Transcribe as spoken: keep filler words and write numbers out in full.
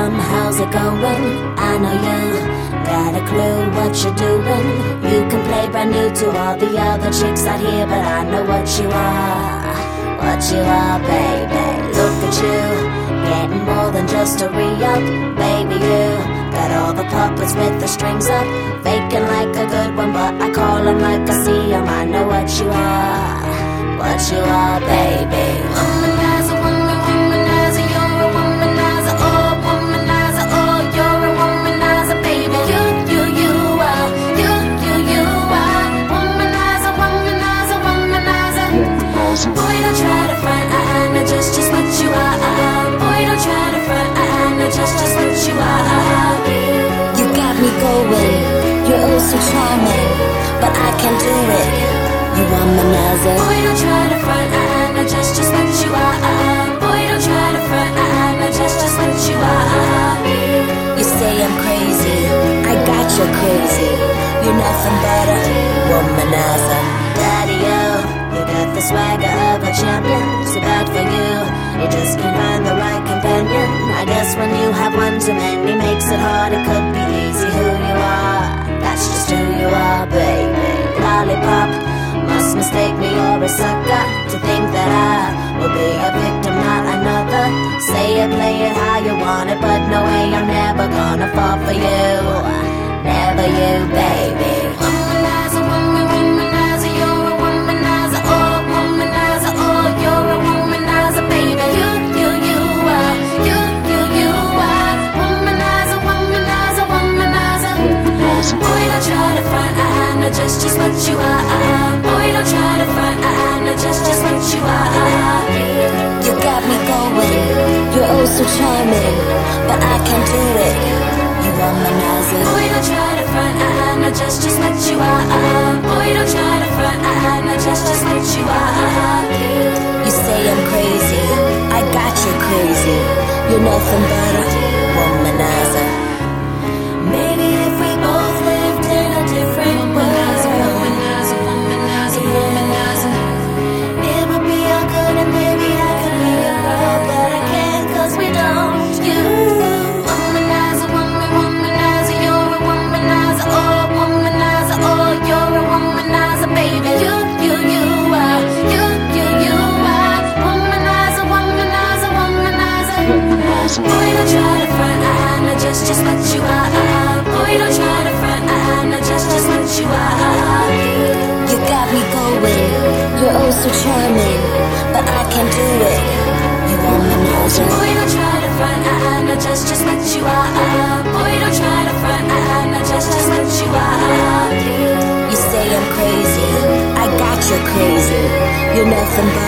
from? How's it going? I know you got a clue what you're doing. You can play brand new to all the other chicks out here, but I know what you are, what you are, baby. Look at you, getting more than just a re-up. Baby, you got all the puppets with the strings up, faking like a good one, but I call them like I see them. I know what you are, what you are, baby. Womanizer, woman, womanizer, you're a womanizer, oh, womanizer, oh, you're a womanizer, baby. You, you, you are, you, you, you are, womanizer, womanizer, womanizer. Boy, don't try to front, I know just, just what you are. Boy, don't try to front, I know just, just what you are. You got me going, you're oh so charming, but I can't do it. You womanizer. Boy, don't try to front, I know just, just what you are. Boy, don't try to front, I know just, just what you are. You say I'm crazy, I got you crazy. You're nothing but a womanizer. Daddy-o, you got the swagger of a champion. So bad for you, you just can't find the right companion. I guess when you have one too many makes it hard. It could be easy who you are, that's just who you are, baby. Lollipop, must mistake me or a sucker to think that I will be a victim, not another. Say it, play it how you want it, but no way, I'm never gonna fall for you. Never you, baby. Womanizer, woman, womanizer, you're a womanizer, oh, womanizer, oh, you're a womanizer, baby. You, you, you are, you, you, you are, womanizer, womanizer, womanizer. Boy, don't try to front, I know just, just what you are. Boy, don't try to front, I know just, just what you are. You got me going, you're oh so charming, but I can't do it. You womanizer. Boy, don't try to front, I know just, just what you are. Boy, don't try to front, I know just, just what you are. You say I'm crazy, I got you crazy. You're nothing but a womanizer. Maybe if we both lived in a different world, womanizer, womanizer, womanizer, it would be all good and maybe I could be your girl, but I can't 'cause we don't. You womanizer, woman, womanizer, you're a womanizer, oh, womanizer, oh, you're a womanizer, baby. You, you, you are, you, you, you are, womanizer, womanizer, womanizer. Boy, don't try to front, I know just, just what you are. Boy, don't try to front, I know just, just what you are. You got me going, you're oh so charming, but I can't do it. You womanizer. Boy, don't try to front, I know just, just what you are. Boy, don't try to front, I know just, just what you are. You say I'm crazy, I got you crazy. You're nothing but